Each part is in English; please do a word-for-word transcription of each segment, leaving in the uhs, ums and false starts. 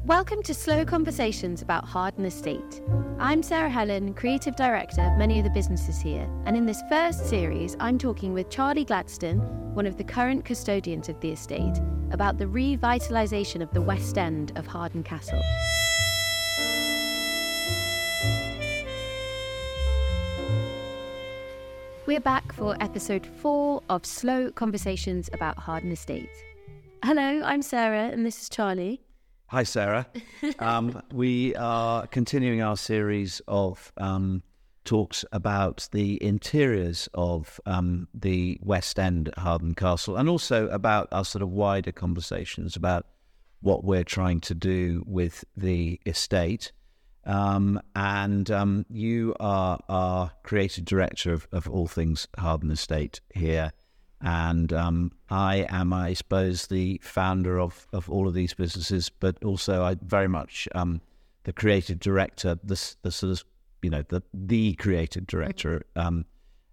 Welcome to Slow Conversations about Harden Estate. I'm Sarah Helen, Creative Director of many of the businesses here, and in this first series I'm talking with Charlie Gladstone, one of the current custodians of the estate, about the revitalisation of the West End of Harden Castle. We're back for episode four of Slow Conversations about Harden Estate. Hello, I'm Sarah and this is Charlie. Hi, Sarah. um, we are continuing our series of um, talks about the interiors of um, the West End at Harden Castle, and also about our sort of wider conversations about what we're trying to do with the estate. Um, and um, you are our creative director of, of all things Harden Estate here. And um, I am, I suppose, the founder of, of all of these businesses, but also I very much um, the creative director, the, the sort of, you know, the the creative director um,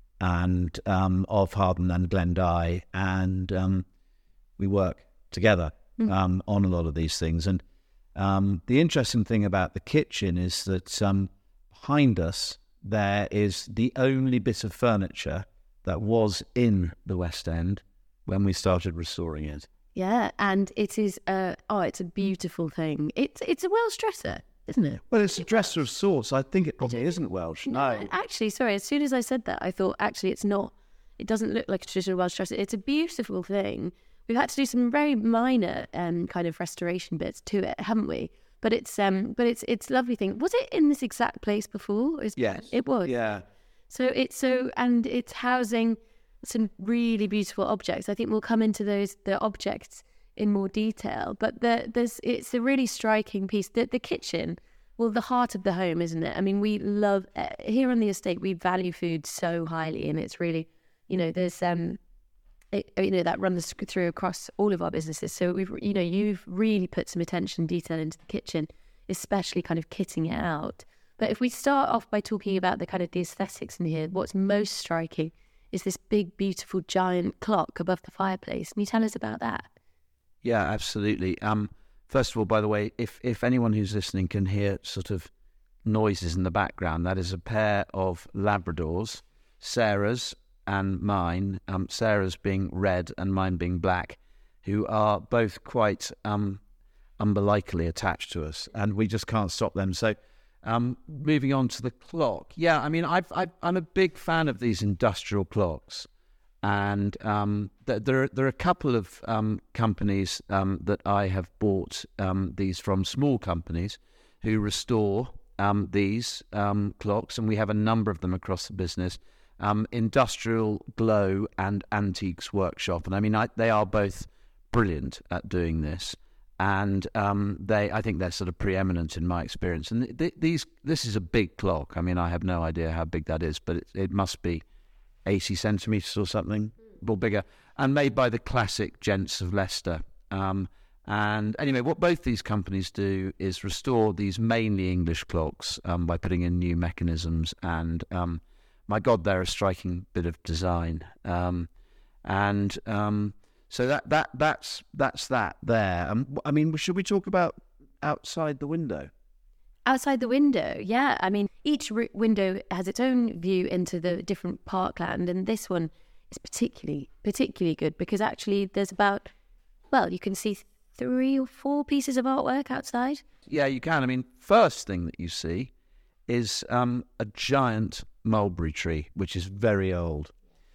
and um, of Harden and Glendy, and um, we work together um, on a lot of these things. And um, the interesting thing about the kitchen is that um, behind us there is the only bit of furniture that was in the West End when we started restoring it. Yeah, and it is, uh, oh, it's a beautiful thing. It's it's a Welsh dresser, isn't it? Well, it's a dresser of sorts. I think it probably isn't Welsh. No. no. Actually, sorry, as soon as I said that, I thought, actually, it's not. It doesn't look like a traditional Welsh dresser. It's a beautiful thing. We've had to do some very minor um, kind of restoration bits to it, haven't we? But it's um, but it's it's a lovely thing. Was it in this exact place before? Is, yes. It was. Yeah. So it's so, and it's housing some really beautiful objects. I think we'll come into those the objects in more detail. But the, there's it's a really striking piece. The, the kitchen, well, the heart of the home, isn't it? I mean, we love uh, here on the estate. We value food so highly, and it's really, you know, there's um, it, you know, that runs through across all of our businesses. So we've, you know, you've really put some attention and detail into the kitchen, especially kind of kitting it out. But if we start off by talking about the kind of the aesthetics in here, what's most striking is this big, beautiful, giant clock above the fireplace. Can you tell us about that? Yeah, absolutely. Um, first of all, by the way, if, if anyone who's listening can hear sort of noises in the background, that is a pair of Labradors, Sarah's and mine, um, Sarah's being red and mine being black, who are both quite um, umbilically attached to us, and we just can't stop them. So Um, moving on to the clock. Yeah, I mean, I've, I've, I'm a big fan of these industrial clocks. And um, th- there, there are a couple of um, companies um, that I have bought um, these from, small companies who restore um, these um, clocks. And we have a number of them across the business. Um, Industrial Glow and Antiques Workshop. And I mean, I, they are both brilliant at doing this. And um, they, I think they're sort of preeminent in my experience. And th- th- these, this is a big clock. I mean, I have no idea how big that is, but it, it must be eighty centimetres or something, or bigger. And made by the classic gents of Leicester. Um, and anyway, what both these companies do is restore these mainly English clocks um, by putting in new mechanisms. And um, my God, they're a striking bit of design. Um, and um, So that that that's that's that there. Um, I mean, should we talk about outside the window? Outside the window, yeah. I mean, each r- window has its own view into the different parkland, and this one is particularly particularly good because actually there's about, well, you can see three or four pieces of artwork outside. Yeah, you can. I mean, first thing that you see is um, a giant mulberry tree, which is very old.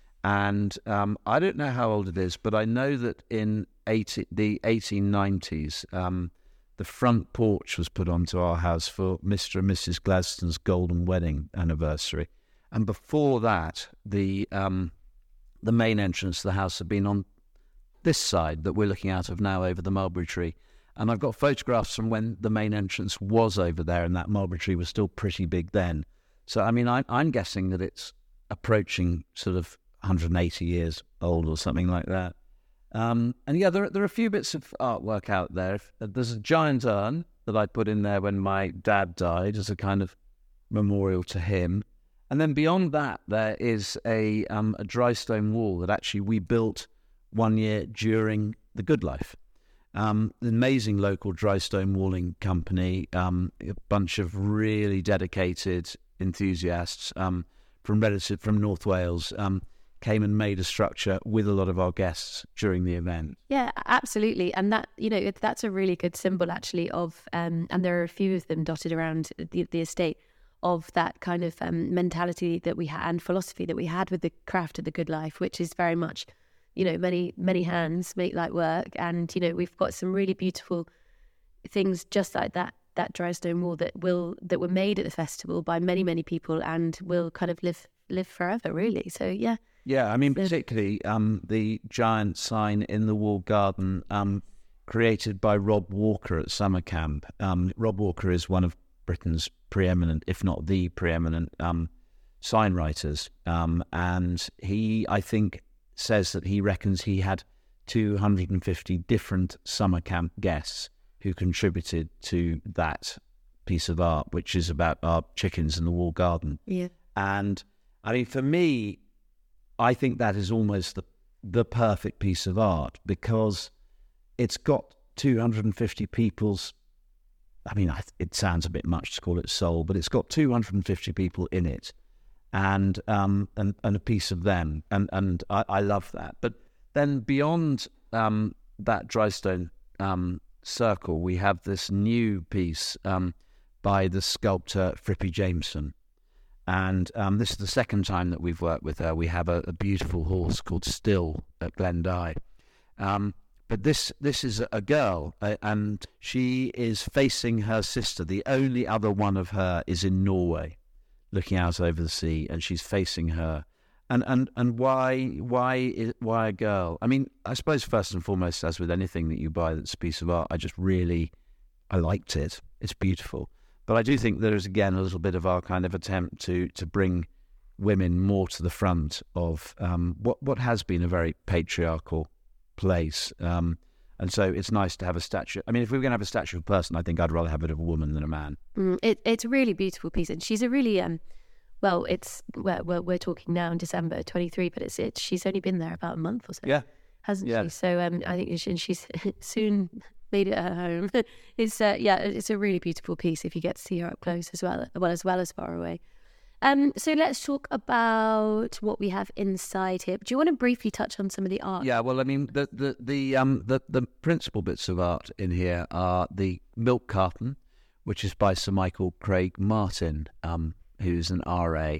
And um, I don't know how old it is, but I know that in eighty, the eighteen nineties, um, the front porch was put onto our house for Mister and Missus Gladstone's golden wedding anniversary. And before that, the um, the main entrance to the house had been on this side that we're looking out of now over the mulberry tree. And I've got photographs from when the main entrance was over there and that mulberry tree was still pretty big then. So, I mean, I, I'm guessing that it's approaching sort of one hundred eighty years old or something like that. Um, and yeah, there, there are a few bits of artwork out there. There's a giant urn that I put in there when my dad died as a kind of memorial to him. And then beyond that, there is a, um, a dry stone wall that actually we built one year during the Good Life. Um, an amazing local dry stone walling company, um, a bunch of really dedicated enthusiasts um, from relative from North Wales um, came and made a structure with a lot of our guests during the event. Yeah, absolutely. And that, you know, that's a really good symbol actually of, um, and there are a few of them dotted around the, the estate, of that kind of um, mentality that we had and philosophy that we had with the craft of the good life, which is very much, you know, many, many hands make light work. And, you know, we've got some really beautiful things just like that, that dry stone wall that will, that were made at the festival by many, many people and will kind of live, live forever, really. So, yeah. Yeah, I mean, particularly um, the giant sign in the walled garden um, created by Rob Walker at Summer Camp. Um, Rob Walker is one of Britain's preeminent, if not the preeminent, um, sign writers. Um, and he, I think, says that he reckons he had two hundred fifty different summer camp guests who contributed to that piece of art, which is about our chickens in the walled garden. Yeah. And I mean, for me, I think that is almost the the perfect piece of art because it's got two hundred fifty people's, I mean, I, it sounds a bit much to call it soul, but it's got two hundred fifty people in it and um, and, and a piece of them. And, and I, I love that. But then beyond um, that dry stone um, circle, we have this new piece um, by the sculptor Frippy Jameson. And um, this is the second time that we've worked with her. We have a, a beautiful horse called Still at Glendy. Um, but this this is a girl, uh, and she is facing her sister. The only other one of her is in Norway, looking out over the sea, and she's facing her. And and and why why why a girl? I mean, I suppose first and foremost, as with anything that you buy that's a piece of art, I just really I liked it. It's beautiful. But I do think there is, again, a little bit of our kind of attempt to to bring women more to the front of um, what, what has been a very patriarchal place. Um, and so it's nice to have a statue. I mean, if we were going to have a statue of a person, I think I'd rather have it of a woman than a man. Mm, it, it's a really beautiful piece. And she's a really, um, well, it's, well, we're, we're talking now in December twenty-three, but it's, it's she's only been there about a month or so. Yeah. Hasn't yeah. she? So um, I think she, she's soon made it at home. It's uh, yeah, it's a really beautiful piece if you get to see her up close as well, well as well as far away. Um, so let's talk about what we have inside here. Do you want to briefly touch on some of the art? Yeah, well, I mean, the the the um the, the principal bits of art in here are the milk carton, which is by Sir Michael Craig Martin, um, who's an R A,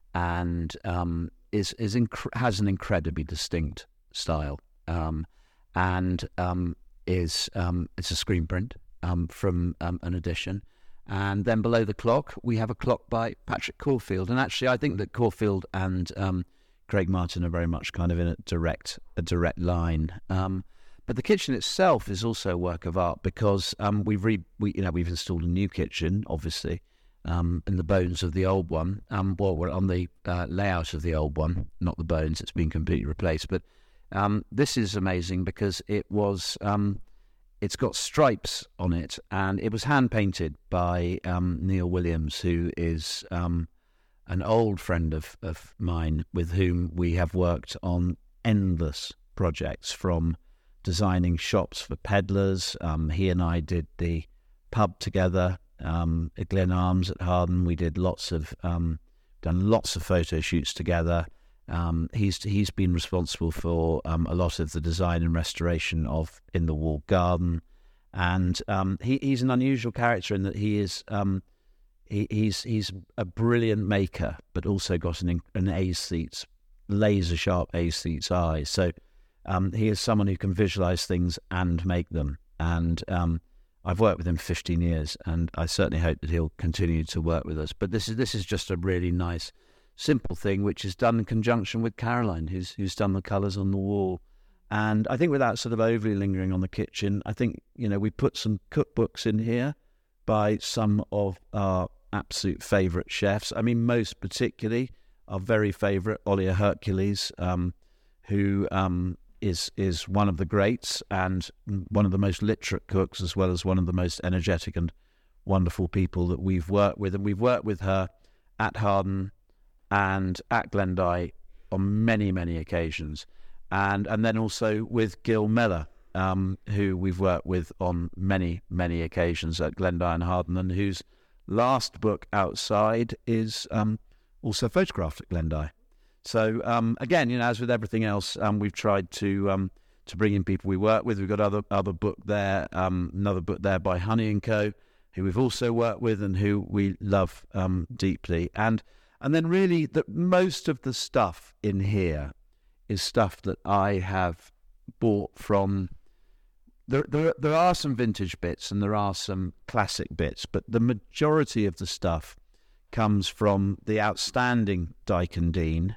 and um is is inc- has an incredibly distinct style, um, and um. is um, it's a screen print um, from um, an edition. And then below the clock, we have a clock by Patrick Caulfield. And actually, I think that Caulfield and um, Craig Martin are very much kind of in a direct a direct line. Um, but the kitchen itself is also a work of art because um, we've re- we you know we've installed a new kitchen, obviously, um, in the bones of the old one. Um, well, we're on the uh, layout of the old one, not the bones. It's been completely replaced, but. Um, this is amazing because it was, um, it's got stripes on it, and it was hand painted by um, Neil Williams, who is um, an old friend of, of mine with whom we have worked on endless projects, from designing shops for peddlers. Um, he and I did the pub together um, at Glen Arms at Harden. We did lots of, um, done lots of photo shoots together. Um, he's he's been responsible for um, a lot of the design and restoration of In the Walled Garden, and um, he, he's an unusual character in that he is um, he, he's he's a brilliant maker, but also got an an aesthete's laser sharp aesthete's eye. So um, he is someone who can visualize things and make them. And um, I've worked with him for fifteen years, and I certainly hope that he'll continue to work with us. But this is this is just a really nice. Simple thing, which is done in conjunction with Caroline, who's who's done the colours on the wall. And I think without sort of overly lingering on the kitchen, I think, you know, we put some cookbooks in here by some of our absolute favourite chefs. I mean, most particularly our very favourite, Olia Hercules, um, who um, is is one of the greats and one of the most literate cooks, as well as one of the most energetic and wonderful people that we've worked with. And we've worked with her at Harden and at Glendy on many, many occasions. And and then also with Gil Mellor, um, who we've worked with on many, many occasions at Glendive and Harden, and whose last book outside is um, also photographed at Glendive. So um, again, you know, as with everything else, um, we've tried to um, to bring in people we work with. We've got other other book there, um, another book there by Honey and Co, who we've also worked with and who we love um, deeply. And and then really, that most of the stuff in here is stuff that I have bought from. There, there, there are some vintage bits and there are some classic bits, but the majority of the stuff comes from the outstanding Dyke and Dean,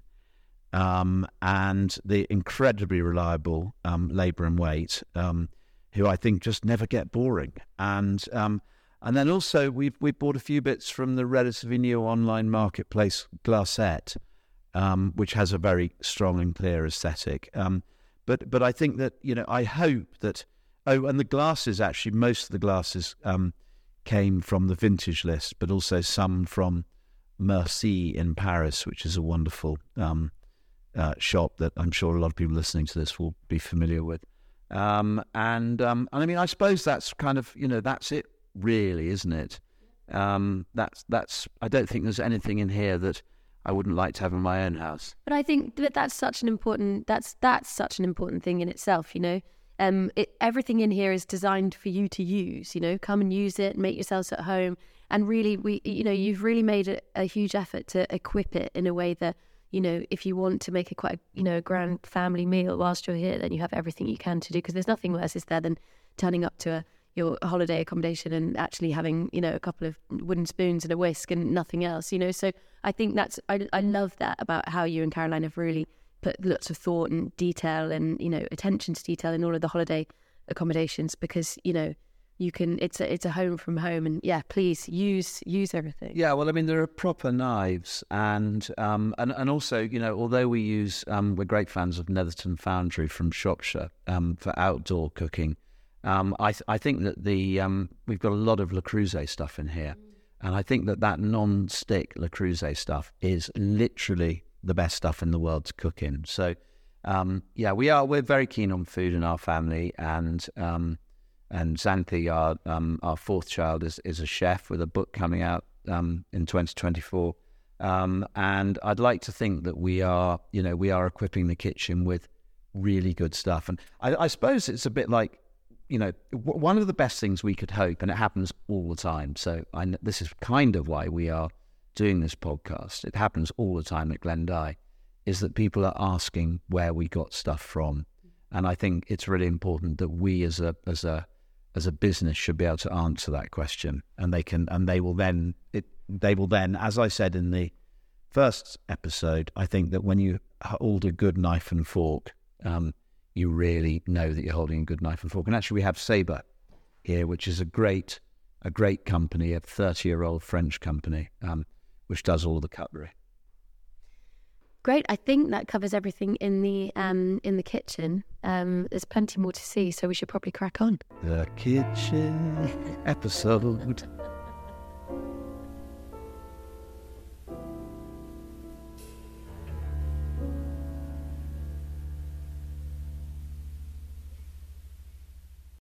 um, and the incredibly reliable um, Labour and Weight, um, who I think just never get boring. And um, and then also we've we bought a few bits from the relatively new online marketplace Glassette, um, which has a very strong and clear aesthetic. Um, but but I think that, you know, I hope that. Oh, and the glasses, actually, most of the glasses um, came from the vintage list, but also some from Merci in Paris, which is a wonderful um, uh, shop that I'm sure a lot of people listening to this will be familiar with. Um, and, um, and I mean, I suppose that's kind of, you know, that's it really, isn't it? Um, that's, that's, I don't think there's anything in here that I wouldn't like to have in my own house. But I think that that's such an important, that's, that's such an important thing in itself, you know? Um, it, everything in here is designed for you to use, you know, come and use it, make yourselves at home. And really, we, you know, you've really made a, a huge effort to equip it in a way that, you know, if you want to make a quite, you know, a grand family meal whilst you're here, then you have everything you can to do, because there's nothing worse, is there, than turning up to a, your holiday accommodation and actually having, you know, a couple of wooden spoons and a whisk and nothing else, you know. So I think that's, I, I love that about how you and Caroline have really put lots of thought and detail and, you know, attention to detail in all of the holiday accommodations, because, you know, you can, it's a, it's a home from home, and yeah, please use, use everything. Yeah. Well, I mean, there are proper knives, and, um, and, and also, you know, although we use, um, we're great fans of Netherton Foundry from Shropshire, um, for outdoor cooking. Um, I, th- I think that the, um, we've got a lot of Le Creuset stuff in here. Mm. And I think that that non-stick Le Creuset stuff is literally the best stuff in the world to cook in. So, um, yeah, we are, we're very keen on food in our family, and, um, and Xanthi, our, um, our fourth child, is, is a chef with a book coming out, um, in twenty twenty-four. Um, and I'd like to think that we are, you know, we are equipping the kitchen with really good stuff. And I, I suppose it's a bit like, you know, w- one of the best things we could hope, and it happens all the time. So I, this is kind of why we are doing this podcast. It happens all the time at Glendive, is that people are asking where we got stuff from, and I think it's really important that we, as a as a as a business, should be able to answer that question, and they can, and they will then it they will then, as I said in the first episode, I think that when you hold a good knife and fork, um, you really know that you're holding a good knife and fork. And actually, we have Sabre here, which is a great a great company, a thirty-year-old French company, um, which does all the cutlery. Great. I think that covers everything in the um, in the kitchen. Um, there's plenty more to see, so we should probably crack on. The kitchen episode.